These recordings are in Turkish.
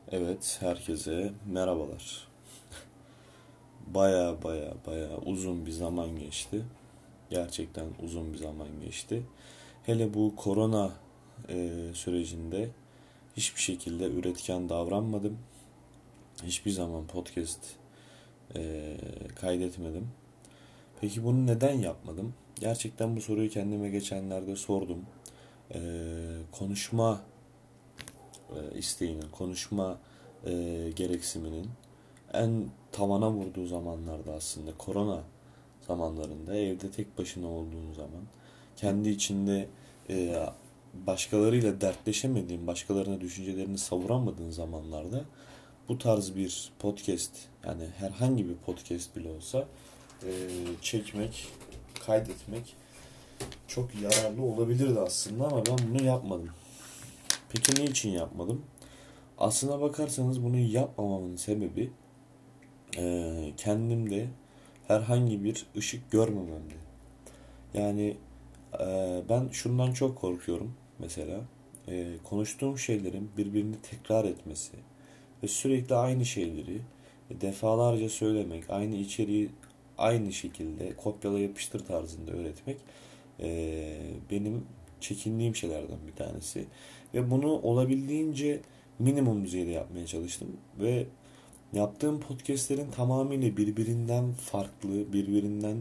Evet, herkese merhabalar. Baya uzun bir zaman geçti. Gerçekten uzun bir zaman geçti. Hele bu korona sürecinde hiçbir şekilde üretken davranmadım. Hiçbir zaman podcast kaydetmedim. Peki bunu neden yapmadım? Gerçekten bu soruyu kendime geçenlerde sordum. E, konuşma isteğinin, konuşma gereksiniminin en tavana vurduğu zamanlarda aslında korona zamanlarında evde tek başına olduğun zaman kendi içinde e, başkalarıyla dertleşemediğin, başkalarına düşüncelerini savuramadığın zamanlarda bu tarz bir podcast yani herhangi bir podcast bile olsa e, çekmek, kaydetmek çok yararlı olabilirdi aslında ama ben bunu yapmadım. Peki niçin yapmadım? Aslına bakarsanız bunu yapmamamın sebebi kendimde herhangi bir ışık görmememdi. Yani ben şundan çok korkuyorum mesela. Konuştuğum şeylerin birbirini tekrar etmesi ve sürekli aynı şeyleri defalarca söylemek, aynı içeriği aynı şekilde kopyala yapıştır tarzında öğretmek benim çekindiğim şeylerden bir tanesi. Ve bunu olabildiğince minimum düzeyde yapmaya çalıştım. Ve yaptığım podcastlerin tamamıyla birbirinden farklı, birbirinden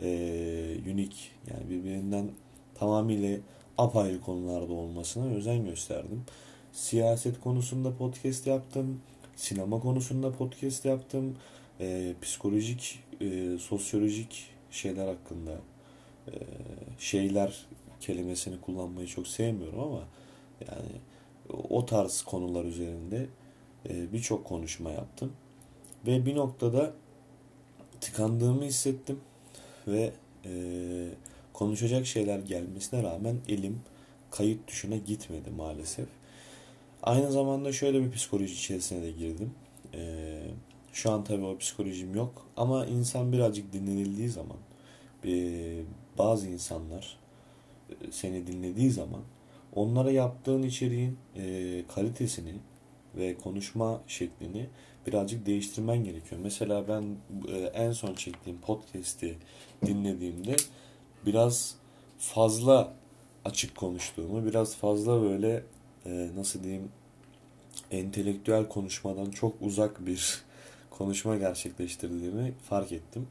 unik yani birbirinden tamamıyla apayrı konularda olmasına özen gösterdim. Siyaset konusunda podcast yaptım, sinema konusunda podcast yaptım, psikolojik, sosyolojik şeyler hakkında e, şeyler kelimesini kullanmayı çok sevmiyorum ama yani o tarz konular üzerinde birçok konuşma yaptım. Ve bir noktada tıkandığımı hissettim ve e, konuşacak şeyler gelmesine rağmen elim kayıt tuşuna gitmedi maalesef. Aynı zamanda şöyle bir psikoloji içerisine de girdim. Şu an tabii o psikolojim yok ama insan birazcık dinlenildiği zaman e, bazı insanlar seni dinlediği zaman onlara yaptığın içeriğin kalitesini ve konuşma şeklini birazcık değiştirmen gerekiyor. Mesela ben en son çektiğim podcast'i dinlediğimde biraz fazla açık konuştuğumu, biraz fazla böyle nasıl diyeyim entelektüel konuşmadan çok uzak bir konuşma gerçekleştirdiğimi fark ettim.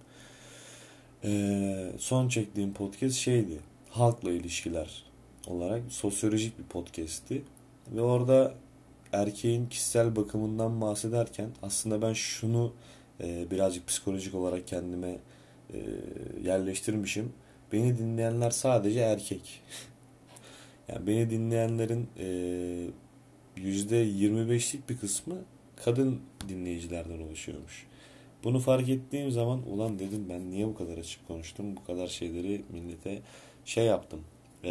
Son çektiğim podcast şeydi. Halkla ilişkiler olarak sosyolojik bir podcast'ti. Ve orada erkeğin kişisel bakımından bahsederken aslında ben şunu birazcık psikolojik olarak kendime e, yerleştirmişim. Beni dinleyenler sadece erkek. Yani beni dinleyenlerin %25'lik bir kısmı kadın dinleyicilerden oluşuyormuş. Bunu fark ettiğim zaman ulan dedim ben niye bu kadar açık konuştum, bu kadar şeyleri millete şey yaptım,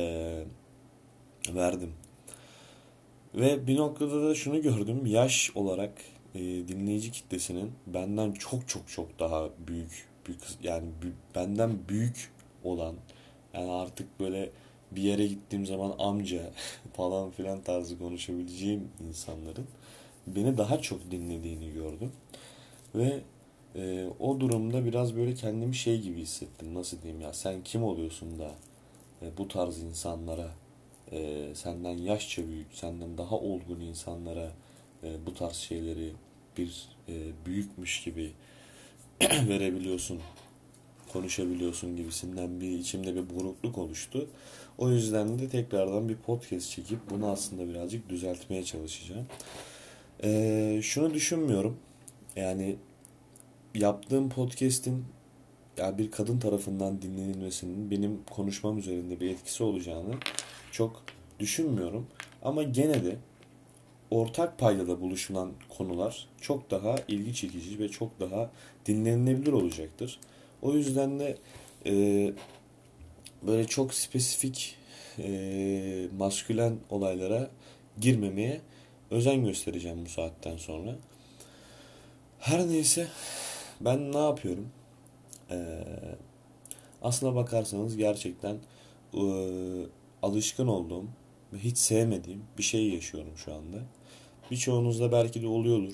verdim. Ve bir noktada da şunu gördüm, yaş olarak dinleyici kitlesinin benden çok daha büyük bir yani benden büyük olan yani artık böyle bir yere gittiğim zaman amca falan filan tarzı konuşabileceğim insanların beni daha çok dinlediğini gördüm. Ve o durumda biraz böyle kendimi şey gibi hissettim. Nasıl diyeyim ya sen kim oluyorsun da bu tarz insanlara senden yaşça büyük, senden daha olgun insanlara bu tarz şeyleri bir büyükmüş gibi verebiliyorsun, konuşabiliyorsun gibisinden bir içimde bir burukluk oluştu. O yüzden de tekrardan bir podcast çekip bunu aslında birazcık düzeltmeye çalışacağım. Şunu düşünmüyorum. Yani yaptığım podcast'in ya bir kadın tarafından dinlenilmesinin benim konuşmam üzerinde bir etkisi olacağını çok düşünmüyorum. Ama gene de ortak paydada buluşulan konular çok daha ilgi çekici ve çok daha dinlenilebilir olacaktır. O yüzden de e, böyle çok spesifik maskülen olaylara girmemeye özen göstereceğim bu saatten sonra. Her neyse ben ne yapıyorum? Ee, aslına bakarsanız gerçekten alışkın olduğum ve hiç sevmediğim bir şey yaşıyorum şu anda. birçoğunuzda belki de oluyordur.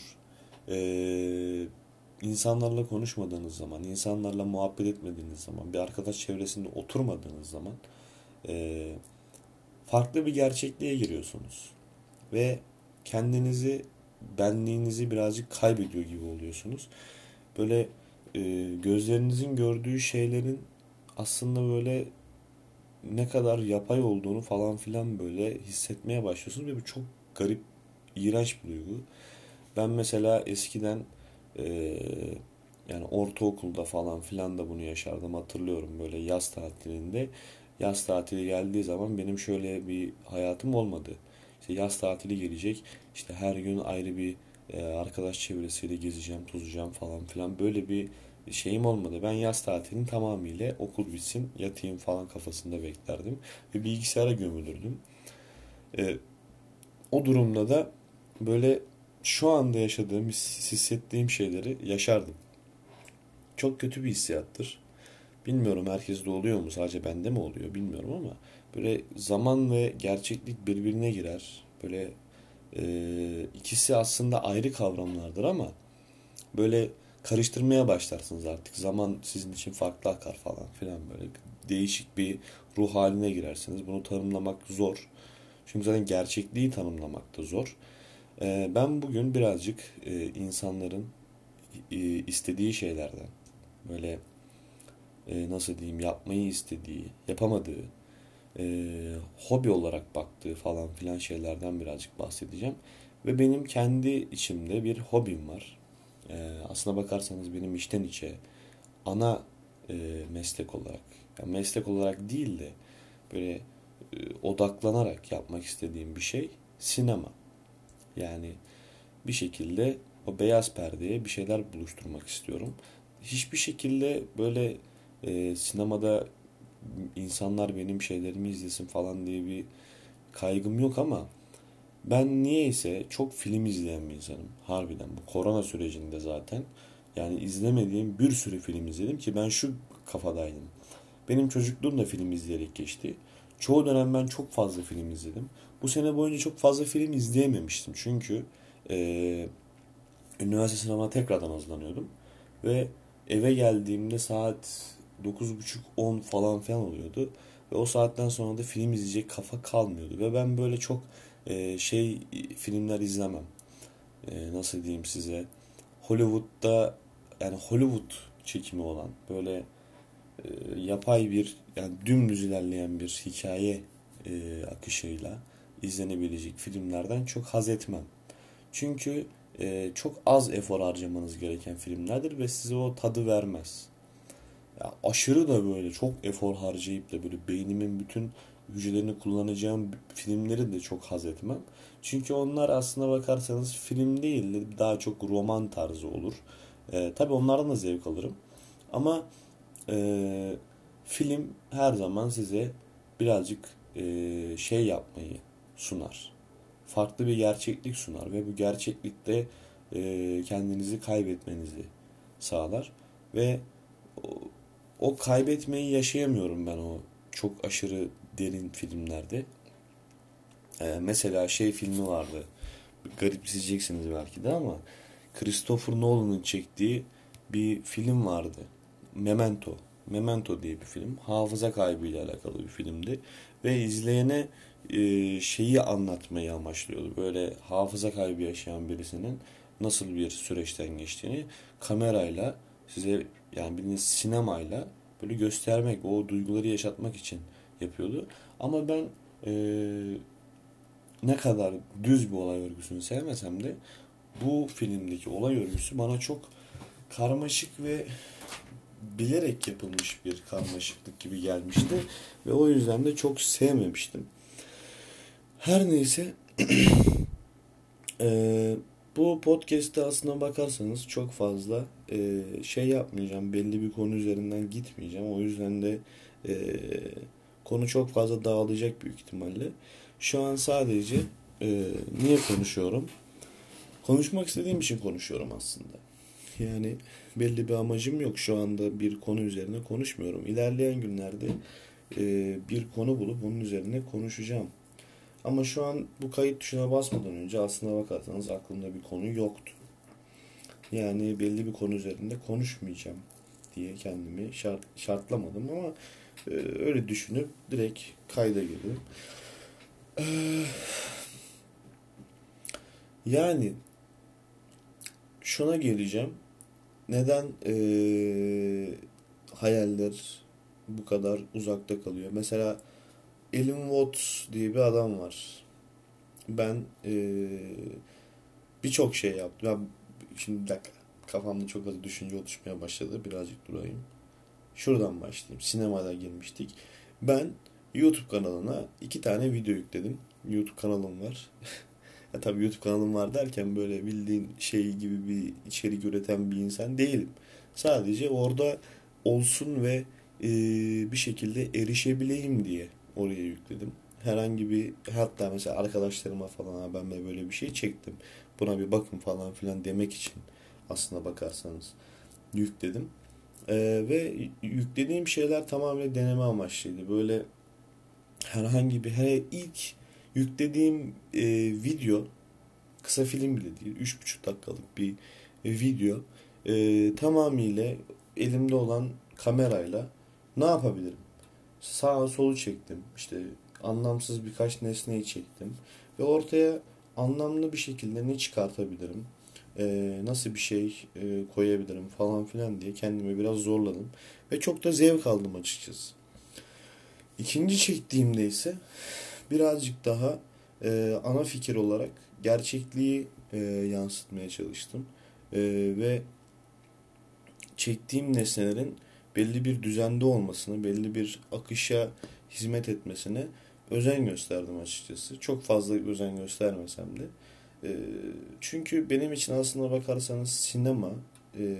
İnsanlarla konuşmadığınız zaman, insanlarla muhabbet etmediğiniz zaman, bir arkadaş çevresinde oturmadığınız zaman e, farklı bir gerçekliğe giriyorsunuz. Ve kendinizi, benliğinizi birazcık kaybediyor gibi oluyorsunuz. Böyle gözlerinizin gördüğü şeylerin aslında böyle ne kadar yapay olduğunu falan filan böyle hissetmeye başlıyorsunuz ve bu çok garip, iğrenç bir duygu. Ben mesela eskiden e, yani ortaokulda falan filan da bunu yaşardım, hatırlıyorum, böyle yaz tatilinde. Yaz tatili geldiği zaman benim şöyle bir hayatım olmadı. İşte yaz tatili gelecek, işte her gün ayrı bir arkadaş çevresiyle gezeceğim, tozacağım falan filan, böyle bir şeyim olmadı. Ben yaz tatilini tamamıyla okul bitsin, yatayım falan kafasında beklerdim. Ve bilgisayara gömülürdüm. E, O durumda da böyle şu anda yaşadığım, hissettiğim şeyleri yaşardım. Çok kötü bir hissiyattır. Bilmiyorum herkeste oluyor mu, sadece bende mi oluyor bilmiyorum ama böyle zaman ve gerçeklik birbirine girer. Böyle ikisi aslında ayrı kavramlardır ama böyle karıştırmaya başlarsınız artık. Zaman sizin için farklı akar falan filan, böyle değişik bir ruh haline girersiniz. Bunu tanımlamak zor. Çünkü zaten gerçekliği tanımlamak da zor. Ben bugün birazcık insanların istediği şeylerden, böyle nasıl diyeyim, yapmayı istediği, yapamadığı, hobi olarak baktığı falan filan şeylerden birazcık bahsedeceğim. Ve benim kendi içimde bir hobim var. Aslına bakarsanız benim içten içe ana meslek olarak, yani meslek olarak değil de böyle odaklanarak yapmak istediğim bir şey sinema. Yani bir şekilde o beyaz perdeye bir şeyler buluşturmak istiyorum. Hiçbir şekilde böyle sinemada insanlar benim şeylerimi izlesin falan diye bir kaygım yok ama ben niyeyse çok film izleyen bir insanım. Harbiden bu korona sürecinde zaten yani izlemediğim bir sürü film izledim ki ben şu kafadaydım. Benim çocukluğum da film izleyerek geçti. Çoğu dönem ben çok fazla film izledim. Bu sene boyunca çok fazla film izleyememiştim. Çünkü eee üniversite sınavına tekrardan hazırlanıyordum. Ve eve geldiğimde saat 9.30-10 falan filan oluyordu. Ve o saatten sonra da film izleyecek kafa kalmıyordu. Ve ben böyle çok filmler izlemem. Nasıl diyeyim size. Hollywood'da, yani Hollywood çekimi olan böyle yapay bir, yani dümdüz ilerleyen bir hikaye akışıyla izlenebilecek filmlerden çok haz etmem. Çünkü çok az efor harcamanız gereken filmlerdir ve size o tadı vermez. Ya aşırı da böyle çok efor harcayıp da böyle beynimin bütün hücrelerini kullanacağım filmleri de çok haz etmem. Çünkü onlar aslına bakarsanız film değil de daha çok roman tarzı olur. Tabii onlardan da zevk alırım. Ama e, film her zaman size birazcık şey yapmayı sunar. Farklı bir gerçeklik sunar ve bu gerçeklikte kendinizi kaybetmenizi sağlar ve o, o kaybetmeyi yaşayamıyorum ben o çok aşırı derin filmlerde. Mesela şey filmi vardı. Garipseyeceksiniz belki de ama Christopher Nolan'ın çektiği bir film vardı. Memento. Memento diye bir film. Hafıza kaybıyla alakalı bir filmdi. Ve izleyene şeyi anlatmayı amaçlıyordu. Böyle hafıza kaybı yaşayan birisinin nasıl bir süreçten geçtiğini kamerayla size, yani bildiğiniz sinemayla böyle göstermek, o duyguları yaşatmak için yapıyordu. Ama ben ne kadar düz bir olay örgüsünü sevmesem de bu filmdeki olay örgüsü bana çok karmaşık ve bilerek yapılmış bir karmaşıklık gibi gelmişti ve o yüzden de çok sevmemiştim. Her neyse, eee, bu podcast'te aslına bakarsanız çok fazla şey yapmayacağım, belli bir konu üzerinden gitmeyeceğim. O yüzden de eee, konu çok fazla dağılacak büyük ihtimalle. Şu an sadece niye konuşuyorum? Konuşmak istediğim için konuşuyorum aslında. Yani belli bir amacım yok. Şu anda bir konu üzerine konuşmuyorum. İlerleyen günlerde bir konu bulup onun üzerine konuşacağım. Ama şu an bu kayıt tuşuna basmadan önce aslına bakarsanız aklımda bir konu yoktu. Yani belli bir konu üzerinde konuşmayacağım diye kendimi şartlamadım ama öyle düşünüp direkt kayda girdim. E, Yani şuna geleceğim. Neden hayaller bu kadar uzakta kalıyor? Mesela Alan Watts diye bir adam var. Ben birçok şey yaptım. Şimdi bir dakika. Kafamda çok az düşünce oluşmaya başladı. Birazcık durayım. Şuradan başlayayım. Sinemada girmiştik. Ben YouTube kanalına 2 tane video yükledim. YouTube kanalım var. Ya tabii YouTube kanalım var derken böyle bildiğin şey gibi bir içerik üreten bir insan değilim. Sadece orada olsun ve e, bir şekilde erişebileyim diye oraya yükledim. Herhangi bir, hatta mesela arkadaşlarıma falan, "Ha, ben de böyle bir şey çektim. Buna bir bakın" falan filan demek için aslına bakarsanız yükledim. Ve yüklediğim şeyler tamamen deneme amaçlıydı. Böyle herhangi bir, ilk yüklediğim video kısa film bile değil, 3,5 dakikalık bir video, tamamıyla elimde olan kamerayla ne yapabilirim? Sağa solu çektim. İşte anlamsız birkaç nesneyi çektim. Ve ortaya anlamlı bir şekilde ne çıkartabilirim? Nasıl bir şey koyabilirim falan filan diye kendimi biraz zorladım. Ve çok da zevk aldım açıkçası. İkinci çektiğimde ise birazcık daha ana fikir olarak gerçekliği yansıtmaya çalıştım. Ve çektiğim nesnelerin belli bir düzende olmasını, belli bir akışa hizmet etmesine özen gösterdim açıkçası. Çok fazla özen göstermesem de. E, Çünkü benim için aslına bakarsanız sinema, e,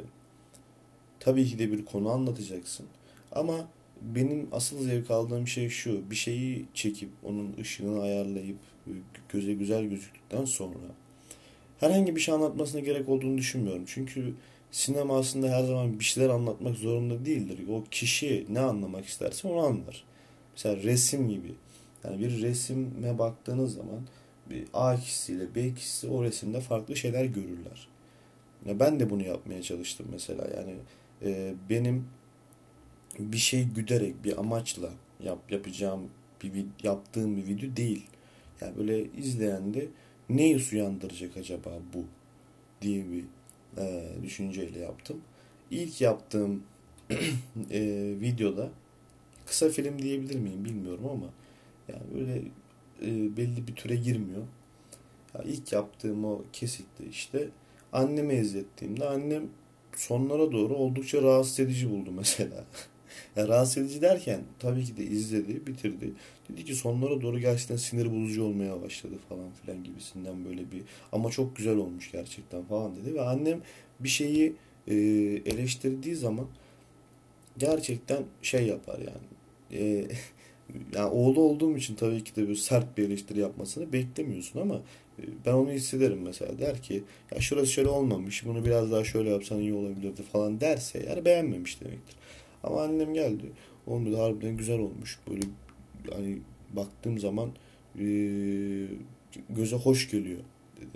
tabii ki de bir konu anlatacaksın. Ama benim asıl zevk aldığım şey şu: bir şeyi çekip onun ışığını ayarlayıp göze güzel gözüktükten sonra herhangi bir şey anlatmasına gerek olduğunu düşünmüyorum. Çünkü sinema aslında her zaman bir şeyler anlatmak zorunda değildir. O kişi ne anlamak isterse onu anlar. Mesela resim gibi. Yani bir resime baktığınız zaman bir A kişisiyle B kişisi o resimde farklı şeyler görürler. Ya ben de bunu yapmaya çalıştım mesela. Yani benim bir şey güderek bir amaçla yapacağım yaptığım bir video değil. Yani böyle izleyen de ne uyandıracak acaba bu diye bir düşünceyle yaptım. İlk yaptığım videoda, kısa film diyebilir miyim bilmiyorum ama yani böyle belli bir türe girmiyor. Ya ilk yaptığım o kesitte işte anneme izlettiğimde annem sonlara doğru oldukça rahatsız edici buldu mesela. Ya rahatsız edici derken tabii ki de izledi, bitirdi. Dedi ki sonlara doğru gerçekten sinir bozucu olmaya başladı falan filan gibisinden, böyle bir, ama çok güzel olmuş gerçekten falan dedi. Ve annem bir şeyi eleştirdiği zaman gerçekten şey yapar yani. Yani oğlu olduğum için tabii ki de böyle sert bir eleştiri yapmasını beklemiyorsun ama ben onu hissederim mesela. Der ki ya şurası şöyle olmamış, bunu biraz daha şöyle yapsan iyi olabilirdi falan derse yani beğenmemiş demektir. Ama annem geldi. Oğlum dedi, harbiden güzel olmuş. Böyle hani baktığım zaman e, göze hoş geliyor dedi.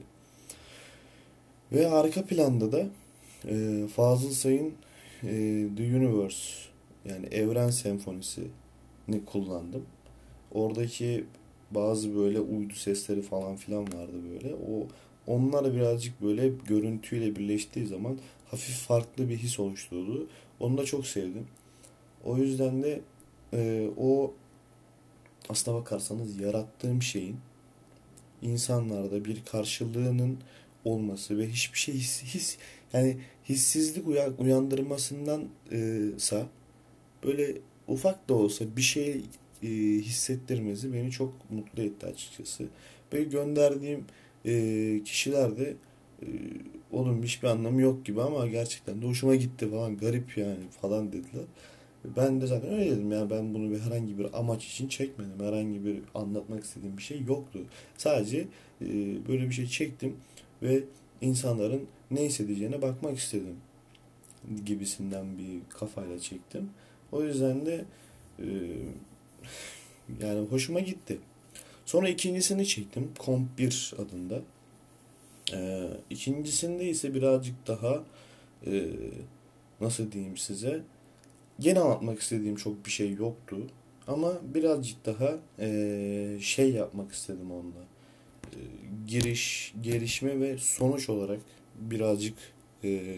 Ve arka planda da Fazıl Say'ın The Universe, yani Evren Senfonisi'ni kullandım. Oradaki bazı böyle uydu sesleri falan filan vardı böyle. Onlar birazcık böyle görüntüyle birleştiği zaman hafif farklı bir his oluşturdu. Onu da çok sevdim. O yüzden de o, aslına bakarsanız, yarattığım şeyin insanlarda bir karşılığının olması ve hiçbir şey yani hissizlik uyandırmasındansa böyle ufak da olsa bir şey hissettirmesi beni çok mutlu etti açıkçası. Böyle gönderdiğim kişiler de e, oğlum hiçbir anlamı yok gibi ama gerçekten de hoşuma gitti falan, garip yani falan dediler. Ben de zaten öyle dedim, yani ben bunu bir herhangi bir amaç için çekmedim. Herhangi bir anlatmak istediğim bir şey yoktu. Sadece e, böyle bir şey çektim ve insanların ne hissedeceğine bakmak istedim gibisinden bir kafayla çektim. O yüzden de e, yani hoşuma gitti. Sonra ikincisini çektim. Komp 1 adında. İkincisinde ise birazcık daha e, nasıl diyeyim size, gene anlatmak istediğim çok bir şey yoktu. Ama birazcık daha şey yapmak istedim onunla. E, gelişme ve sonuç olarak birazcık e,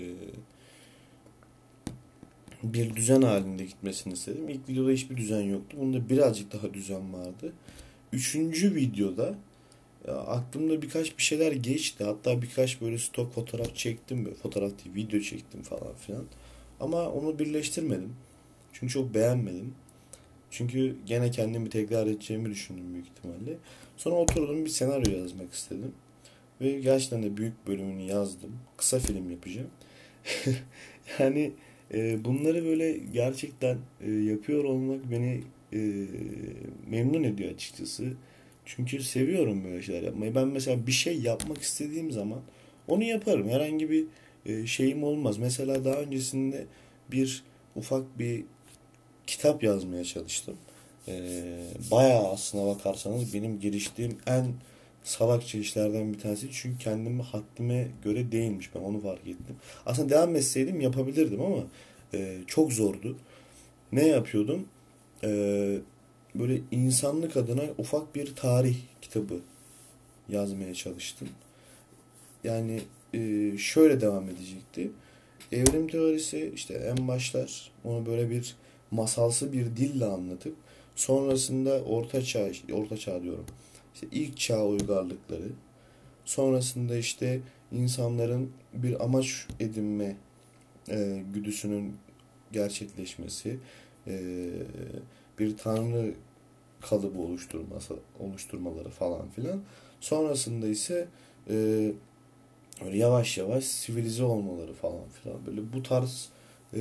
bir düzen halinde gitmesini istedim. İlk videoda hiçbir düzen yoktu. Bunda birazcık daha düzen vardı. Üçüncü videoda aklımda birkaç bir şeyler geçti. Hatta birkaç böyle stok fotoğraf çektim. Böyle fotoğraf değil, video çektim falan filan. Ama onu birleştirmedim. Çünkü çok beğenmedim. Çünkü gene kendimi tekrar edeceğimi düşündüm büyük ihtimalle. Sonra oturdum bir senaryo yazmak istedim. Ve gerçekten de büyük bölümünü yazdım. Kısa film yapacağım. Yani bunları böyle gerçekten yapıyor olmak beni memnun ediyor açıkçası. Çünkü seviyorum böyle şeyler yapmayı. Ben mesela bir şey yapmak istediğim zaman onu yaparım. Herhangi bir şeyim olmaz. Mesela daha öncesinde bir ufak bir kitap yazmaya çalıştım. Bayağı aslına bakarsanız benim giriştiğim en salakça işlerden bir tanesi. Çünkü kendimi haddime göre değilmiş. Ben onu fark ettim. Aslında devam etseydim yapabilirdim ama çok zordu. Ne yapıyordum? Ee, Böyle insanlık adına ufak bir tarih kitabı yazmaya çalıştım. Yani şöyle devam edecekti. Evrim teorisi işte en başlar onu böyle bir masalsı bir dille anlatıp sonrasında orta çağ diyorum. İşte ilk çağ uygarlıkları, sonrasında işte insanların bir amaç edinme güdüsünün gerçekleşmesi, e, bir tanrı kalıbı oluşturmaları falan filan. Sonrasında ise e, öyle yavaş yavaş sivilize olmaları falan filan. Böyle bu tarz e,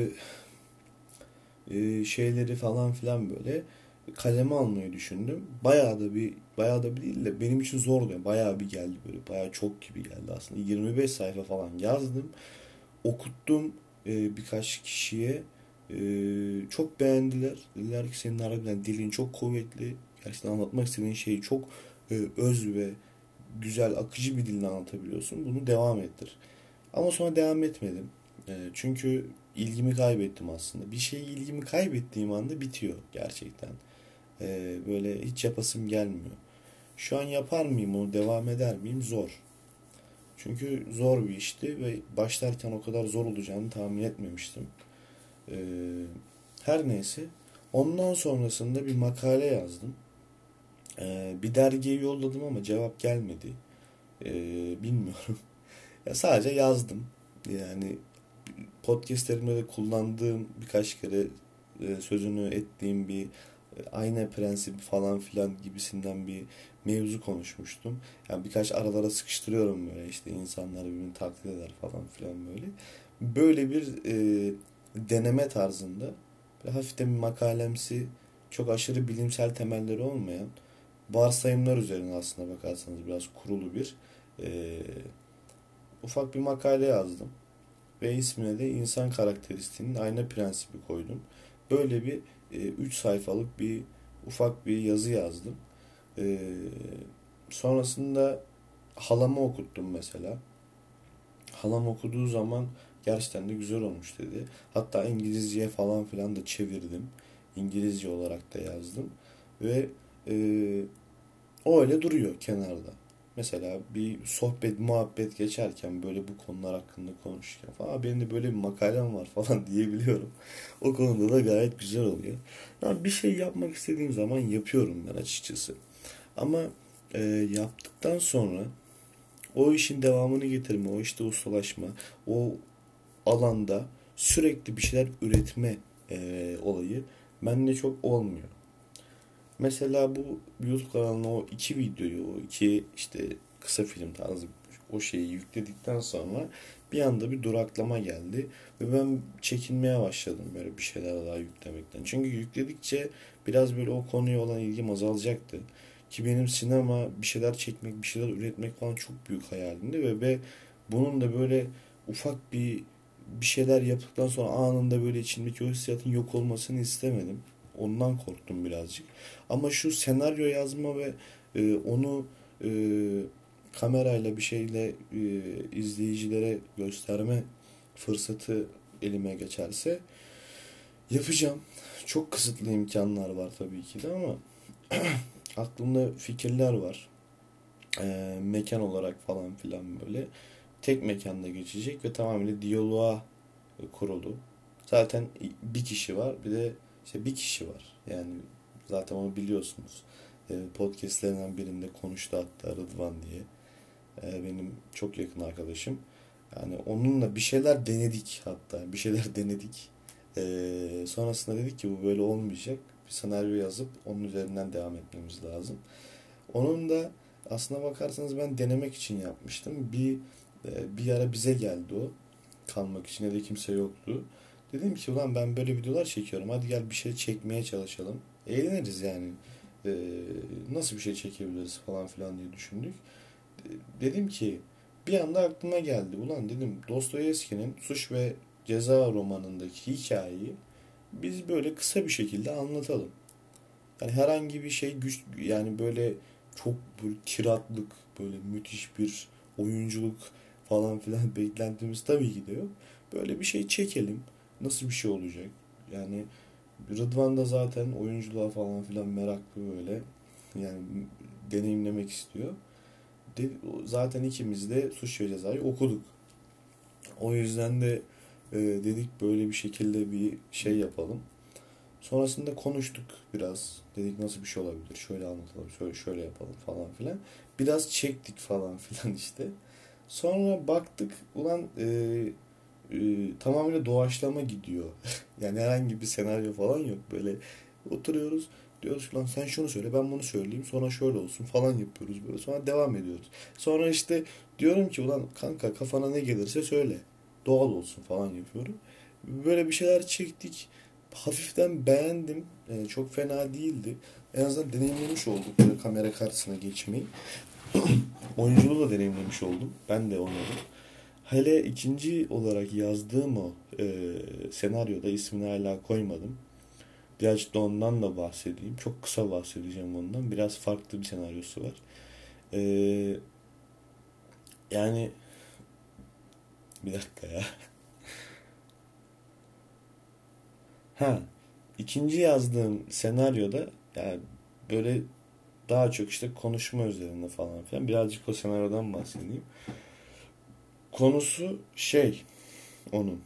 şeyleri falan filan böyle kaleme almayı düşündüm. Bayağı da bir değil de benim için zordu. Yani bayağı bir geldi böyle. Bayağı çok gibi geldi aslında. 25 sayfa falan yazdım. Okuttum birkaç kişiye. Çok beğendiler. Dediler ki senin harbiden dilin çok kuvvetli. Gerçekten anlatmak istediğin şeyi çok öz ve güzel, akıcı bir dille anlatabiliyorsun. Bunu devam ettir. Ama sonra devam etmedim. Çünkü ilgimi kaybettim aslında. Bir şeye ilgimi kaybettiğim anda bitiyor gerçekten. Böyle hiç yapasım gelmiyor. Şu an yapar mıyım onu, devam eder miyim? Zor. Çünkü zor bir işti ve başlarken o kadar zor olacağını tahmin etmemiştim. Ee, Her neyse. Ondan sonrasında bir makale yazdım. Bir dergiye yolladım ama cevap gelmedi. Bilmiyorum. Ya sadece yazdım. Yani podcastlerimde de kullandığım birkaç kere sözünü ettiğim bir ayna prensibi falan filan gibisinden bir mevzu konuşmuştum. Yani birkaç aralara sıkıştırıyorum böyle, işte insanlar birbirini taklit eder falan filan böyle. Böyle bir deneme tarzında ve hafiften bir makalemsi, çok aşırı bilimsel temelleri olmayan varsayımlar üzerine aslında bakarsanız biraz kurulu bir e, ufak bir makale yazdım. Ve ismine de insan karakteristiğinin ayna prensibi koydum. Böyle bir 3 sayfalık bir ufak bir yazı yazdım. E, Sonrasında halama okuttum mesela. Halam okuduğu zaman gerçekten de güzel olmuş dedi. Hatta İngilizceye falan filan da çevirdim. İngilizce olarak da yazdım. Ve e, o öyle duruyor kenarda. Mesela bir sohbet, muhabbet geçerken böyle bu konular hakkında konuşurken falan benim de böyle bir makalem var falan diyebiliyorum. O konuda da gayet güzel oluyor. Yani bir şey yapmak istediğim zaman yapıyorum ben açıkçası. Ama yaptıktan sonra o işin devamını getirme, o işte ustalaşma, o alanda sürekli bir şeyler üretme olayı bende çok olmuyor. Mesela bu YouTube kanalına o iki videoyu, o iki işte kısa film tarzı o şeyi yükledikten sonra bir anda bir duraklama geldi ve ben çekinmeye başladım böyle bir şeyler daha yüklemekten. Çünkü yükledikçe biraz böyle o konuya olan ilgim azalacaktı. Ki benim sinema, bir şeyler çekmek, bir şeyler üretmek falan çok büyük hayalimdi ve bunun da böyle ufak bir şeyler yaptıktan sonra anında böyle içimdeki o hissiyatın yok olmasını istemedim. ondan korktum birazcık. Ama şu senaryo yazma ve onu e, kamerayla bir şeyle izleyicilere gösterme fırsatı elime geçerse yapacağım. Çok kısıtlı imkanlar var tabii ki de ama aklımda fikirler var. Mekan olarak falan filan böyle. Tek mekanda geçecek ve tamamıyla diyaloğa kurulu. Zaten bir kişi var. Bir de işte bir kişi var. Yani zaten onu biliyorsunuz. Podcastlerinden birinde konuştu hatta Rıdvan diye. Benim çok yakın arkadaşım. Yani onunla bir şeyler denedik hatta. Bir şeyler denedik. Sonrasında dedik ki bu böyle olmayacak. Bir senaryo yazıp onun üzerinden devam etmemiz lazım. Onun da aslına bakarsanız ben denemek için yapmıştım. Bir ara bize geldi o. Kalmak için evde kimse yoktu. Dedim ki ulan ben böyle videolar çekiyorum. Hadi gel bir şey çekmeye çalışalım. Eğleniriz yani. Nasıl bir şey çekebiliriz falan filan diye düşündük. Dedim ki bir anda aklıma geldi. Ulan dedim Dostoyevski'nin Suç ve Ceza romanındaki hikayeyi biz böyle kısa bir şekilde anlatalım. Yani herhangi bir şey güç yani böyle çok böyle tiratlık böyle müthiş bir oyunculuk falan filan beklentimiz tabii ki de yok. Böyle bir şey çekelim. Nasıl bir şey olacak? Yani Rıdvan da zaten oyunculuğa falan filan meraklı böyle. Yani deneyimlemek istiyor. Zaten ikimiz de Suç ve Ceza'yı okuduk. O yüzden de dedik böyle bir şekilde bir şey yapalım. Sonrasında konuştuk biraz. Dedik nasıl bir şey olabilir? Şöyle anlatalım, şöyle yapalım falan filan. Biraz çektik falan filan işte. Sonra baktık ulan tamamıyla doğaçlama gidiyor. Yani herhangi bir senaryo falan yok. Böyle oturuyoruz. Diyoruz ki lan sen şunu söyle ben bunu söyleyeyim. Sonra şöyle olsun falan yapıyoruz böyle. Sonra devam ediyoruz. Sonra işte diyorum ki ulan kanka kafana ne gelirse söyle. Doğal olsun falan yapıyorum. Böyle bir şeyler çektik. Hafiften beğendim. Çok fena değildi. En azından deneyimlemiş olduk böyle kamera karşısına geçmeyi. Oyunculuğu da deneyimlemiş oldum. Ben de oynadım. Hele ikinci olarak yazdığım o senaryoda ismini hala koymadım. Birazcık da ondan da bahsedeyim. Çok kısa bahsedeceğim ondan. Biraz farklı bir senaryosu var. E, yani bir dakika ya. Ha, ikinci yazdığım senaryoda yani böyle daha çok işte konuşma üzerine falan filan. Birazcık o senaryodan bahsedeyim. Konusu şey onun.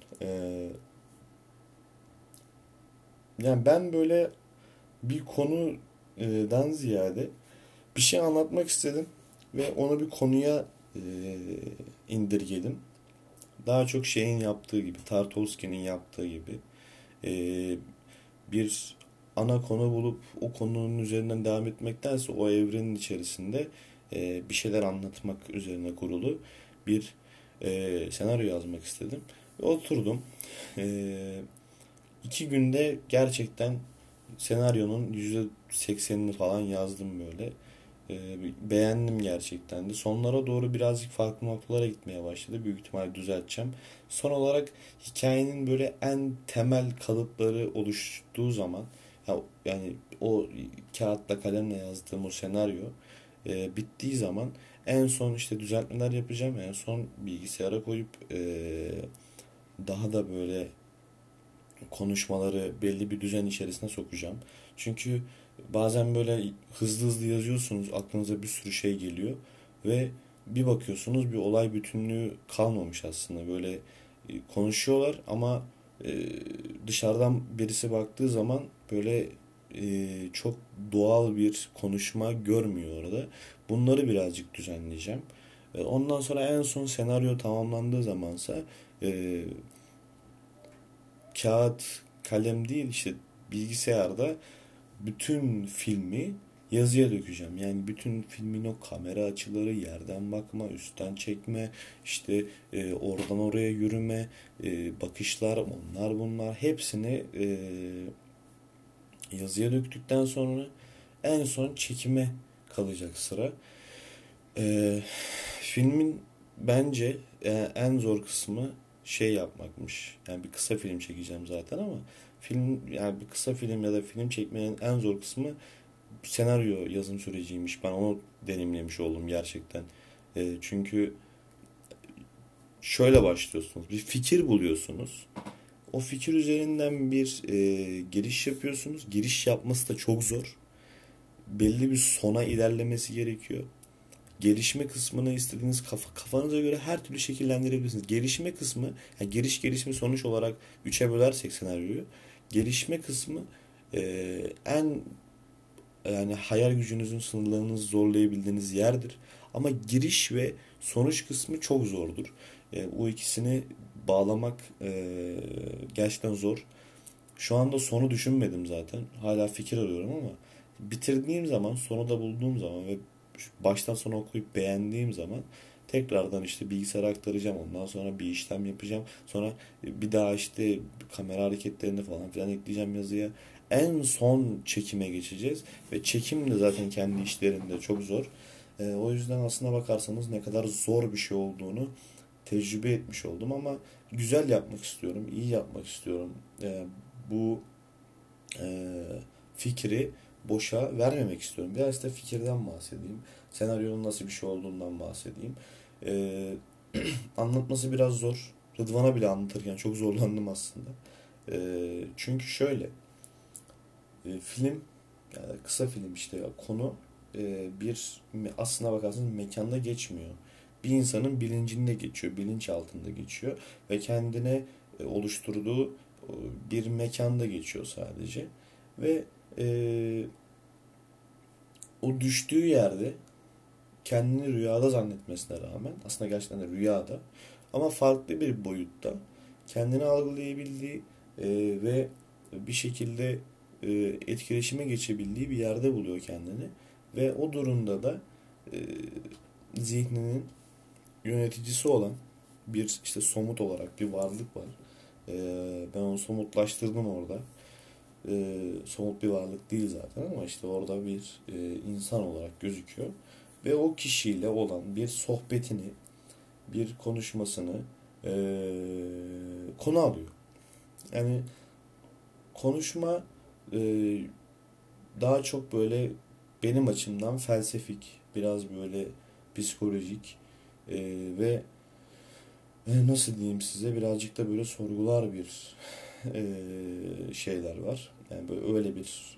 Yani ben böyle bir konudan ziyade bir şey anlatmak istedim ve onu bir konuya e, indirgedim. Daha çok şeyin yaptığı gibi, Tarkovski'nin yaptığı gibi e, bir ana konu bulup o konunun üzerinden devam etmektense o evrenin içerisinde bir şeyler anlatmak üzerine kurulu bir senaryo yazmak istedim. Ve oturdum. E, 2 günde gerçekten senaryonun %80'ini falan yazdım böyle. Beğendim gerçekten de. Sonlara doğru birazcık farklı noktalara gitmeye başladı. Büyük ihtimalle düzelteceğim. Son olarak hikayenin böyle en temel kalıpları oluştuğu zaman yani o kağıtla kalemle yazdığım o senaryo bittiği zaman en son işte düzeltmeler yapacağım. En son bilgisayara koyup daha da böyle konuşmaları belli bir düzen içerisine sokacağım. Çünkü bazen böyle hızlı hızlı yazıyorsunuz, aklınıza bir sürü şey geliyor ve bir bakıyorsunuz bir olay bütünlüğü kalmamış aslında. Böyle konuşuyorlar ama dışarıdan birisi baktığı zaman böyle çok doğal bir konuşma görmüyor orada. Bunları birazcık düzenleyeceğim. Ondan sonra en son senaryo tamamlandığı zamansa e, kağıt, kalem değil işte bilgisayarda bütün filmi yazıya dökeceğim. Yani bütün filmin o kamera açıları, yerden bakma, üstten çekme, işte oradan oraya yürüme, bakışlar, onlar bunlar hepsini yazıya döktükten sonra en son çekime kalacak sıra. E, filmin bence en zor kısmı şey yapmakmış. Yani bir kısa film çekeceğim zaten ama film, yani bir kısa film ya da film çekmenin en zor kısmı senaryo yazım süreciymiş. Ben onu deneyimlemiş oldum gerçekten. Çünkü şöyle başlıyorsunuz. Bir fikir buluyorsunuz. O fikir üzerinden bir giriş yapıyorsunuz. Giriş yapması da çok zor. Belli bir sona ilerlemesi gerekiyor. Gelişme kısmını istediğiniz kafanıza göre her türlü şekillendirebilirsiniz. Gelişme kısmı, yani giriş gelişme sonuç olarak üçe bölersek senaryoyu, gelişme kısmı en, yani hayal gücünüzün sınırlarınızı zorlayabildiğiniz yerdir. Ama giriş ve sonuç kısmı çok zordur. O ikisini bağlamak gerçekten zor. Şu anda sonu düşünmedim zaten. Hala fikir arıyorum ama bitirdiğim zaman, sonu da bulduğum zaman ve baştan sona okuyup beğendiğim zaman tekrardan işte bilgisayara aktaracağım. Ondan sonra bir işlem yapacağım. Sonra bir daha işte kamera hareketlerini falan filan ekleyeceğim yazıya. En son çekime geçeceğiz. Ve çekim de zaten kendi işlerinde çok zor. O yüzden aslına bakarsanız ne kadar zor bir şey olduğunu tecrübe etmiş oldum ama güzel yapmak istiyorum, iyi yapmak istiyorum. Bu e, fikri boşa vermemek istiyorum. Biraz da fikirden bahsedeyim. Senaryonun nasıl bir şey olduğundan bahsedeyim. E, Anlatması biraz zor. Rıdvan'a bile anlatırken çok zorlandım aslında. Çünkü şöyle, film, yani kısa film işte konu bir, aslına bakarsanız mekanda geçmiyor. Bir insanın bilincinde geçiyor, bilinç altında geçiyor ve kendine oluşturduğu bir mekanda geçiyor sadece. Ve e, o düştüğü yerde kendini rüyada zannetmesine rağmen, aslında gerçekten de rüyada ama farklı bir boyutta kendini algılayabildiği ve bir şekilde etkileşime geçebildiği bir yerde buluyor kendini. Ve o durumda da e, zihninin yöneticisi olan bir, işte somut olarak bir varlık var. Ben onu somutlaştırdım orada. Somut bir varlık değil zaten ama işte orada bir insan olarak gözüküyor. Ve o kişiyle olan bir sohbetini, bir konuşmasını e, konu alıyor. Yani konuşma e, daha çok böyle benim açımdan felsefik, biraz böyle psikolojik ve nasıl diyeyim size, birazcık da böyle sorgular bir şeyler var. Yani böyle öyle bir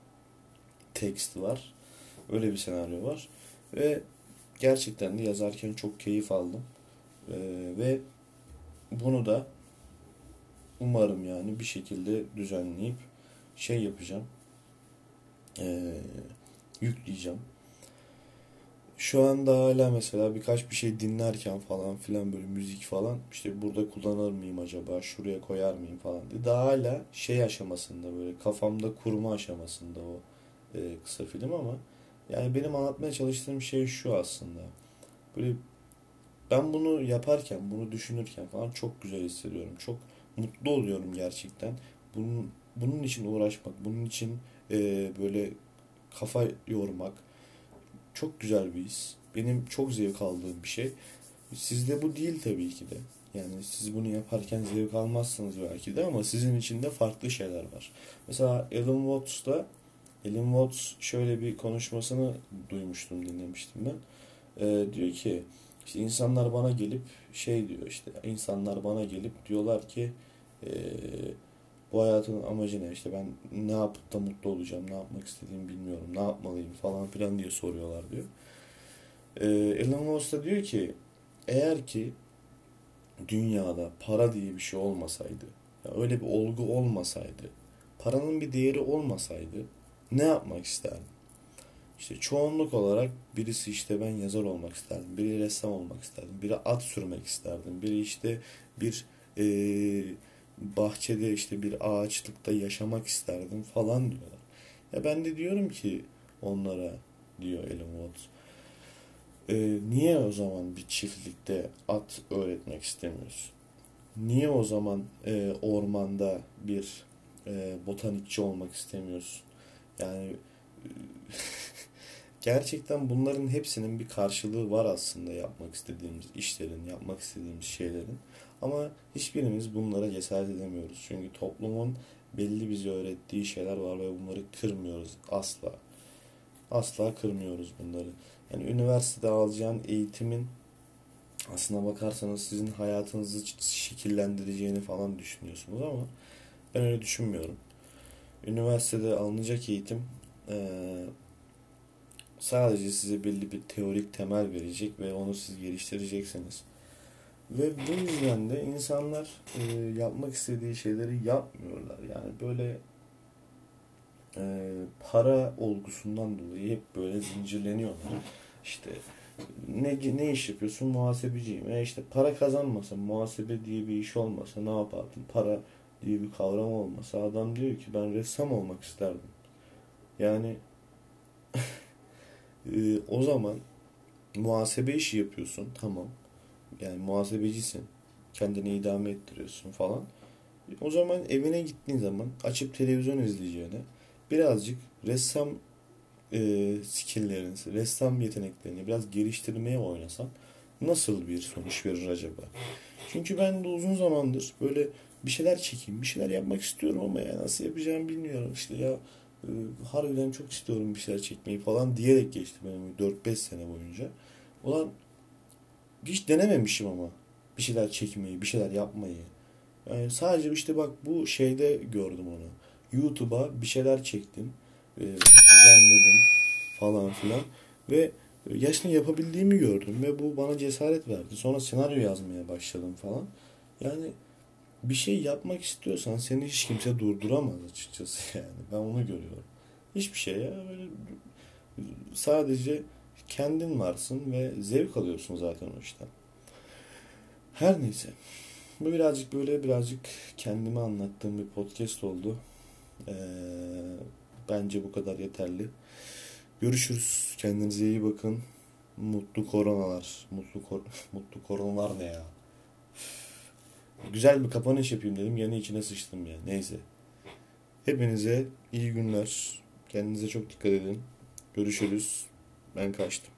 tekst var. Öyle bir senaryo var. Ve gerçekten de yazarken çok keyif aldım. Ve bunu da umarım yani bir şekilde düzenleyip şey yapacağım. Ee, Yükleyeceğim. Şu anda hala mesela birkaç bir şey dinlerken falan filan, böyle müzik falan, işte burada kullanır mıyım acaba, şuraya koyar mıyım falan diye. Daha hala şey aşamasında, böyle kafamda kurma aşamasında o kısa film ama yani benim anlatmaya çalıştığım şey şu aslında. Böyle ben bunu yaparken, bunu düşünürken falan çok güzel hissediyorum. Çok mutlu oluyorum gerçekten. Bunun için uğraşmak, bunun için böyle kafa yormak çok güzel bir his. Benim çok zevk aldığım bir şey. Sizde bu değil tabii ki de. Yani siz bunu yaparken zevk almazsınız belki de ama sizin için de farklı şeyler var. Mesela Alan Watts şöyle bir konuşmasını duymuştum, dinlemiştim ben. Diyor ki işte insanlar bana gelip şey diyor, işte insanlar bana gelip diyorlar ki e, bu hayatın amacı ne, işte ben ne yapıp da mutlu olacağım, ne yapmak istediğimi bilmiyorum, ne yapmalıyım falan filan diye soruyorlar diyor. Elon Musk da diyor ki eğer ki dünyada para diye bir şey olmasaydı, ya öyle bir olgu olmasaydı, paranın bir değeri olmasaydı ne yapmak isterdin? İşte çoğunluk olarak birisi işte ben yazar olmak isterdim, biri ressam olmak isterdim, biri at sürmek isterdim, biri işte bir bahçede işte bir ağaçlıkta yaşamak isterdim falan diyorlar. Ya ben de diyorum ki onlara, diyor Elon Musk, niye o zaman bir çiftlikte at öğretmek istemiyorsun? Niye o zaman ormanda bir botanikçi olmak istemiyorsun? Yani gerçekten bunların hepsinin bir karşılığı var aslında, yapmak istediğimiz işlerin, yapmak istediğimiz şeylerin. Ama hiçbirimiz bunlara cesaret edemiyoruz. Çünkü toplumun belli bize öğrettiği şeyler var ve bunları kırmıyoruz asla. Asla kırmıyoruz bunları. Yani üniversitede alacağın eğitimin aslına bakarsanız sizin hayatınızı şekillendireceğini falan düşünüyorsunuz ama ben öyle düşünmüyorum. Üniversitede alınacak eğitim sadece size belli bir teorik temel verecek ve onu siz geliştireceksiniz. Ve bu yüzden de insanlar yapmak istediği şeyleri yapmıyorlar. Yani böyle para olgusundan dolayı hep böyle zincirleniyorlar. İşte ne iş yapıyorsun? Muhasebeciyim. İşte para kazanmasa, muhasebe diye bir iş olmasa ne yapardın? Para diye bir kavram olmasa adam diyor ki ben ressam olmak isterdim. Yani o zaman muhasebe işi yapıyorsun, tamam. Yani muhasebecisin. Kendini idame ettiriyorsun falan. O zaman evine gittiğin zaman açıp televizyon izleyeceğine birazcık ressam skill'lerini, ressam yeteneklerini biraz geliştirmeye oynasan nasıl bir sonuç verir acaba? Çünkü ben de uzun zamandır böyle bir şeyler çekeyim, bir şeyler yapmak istiyorum ama ya nasıl yapacağımı bilmiyorum. İşte ya harbiden çok istiyorum bir şeyler çekmeyi falan diyerek geçti benim 4-5 sene boyunca. Ulan hiç denememişim ama bir şeyler çekmeyi, bir şeyler yapmayı. Yani sadece işte bak bu şeyde gördüm onu. YouTube'a bir şeyler çektim. Düzenledim falan filan. Ve gerçekten yapabildiğimi gördüm ve bu bana cesaret verdi. Sonra senaryo yazmaya başladım falan. Yani bir şey yapmak istiyorsan seni hiç kimse durduramaz açıkçası yani. Ben onu görüyorum. Hiçbir şey ya. Böyle sadece kendin varsın ve zevk alıyorsun zaten o işten. Her neyse. Bu birazcık böyle birazcık kendime anlattığım bir podcast oldu. Ee, Bence bu kadar yeterli. Görüşürüz. Kendinize iyi bakın. Mutlu koronalar. Mutlu koronalar ne ya? Güzel bir kapanış yapayım dedim. Yine içine sıçtım ya. Neyse. Hepinize iyi günler. Kendinize çok dikkat edin. Görüşürüz. Ben kaçtım.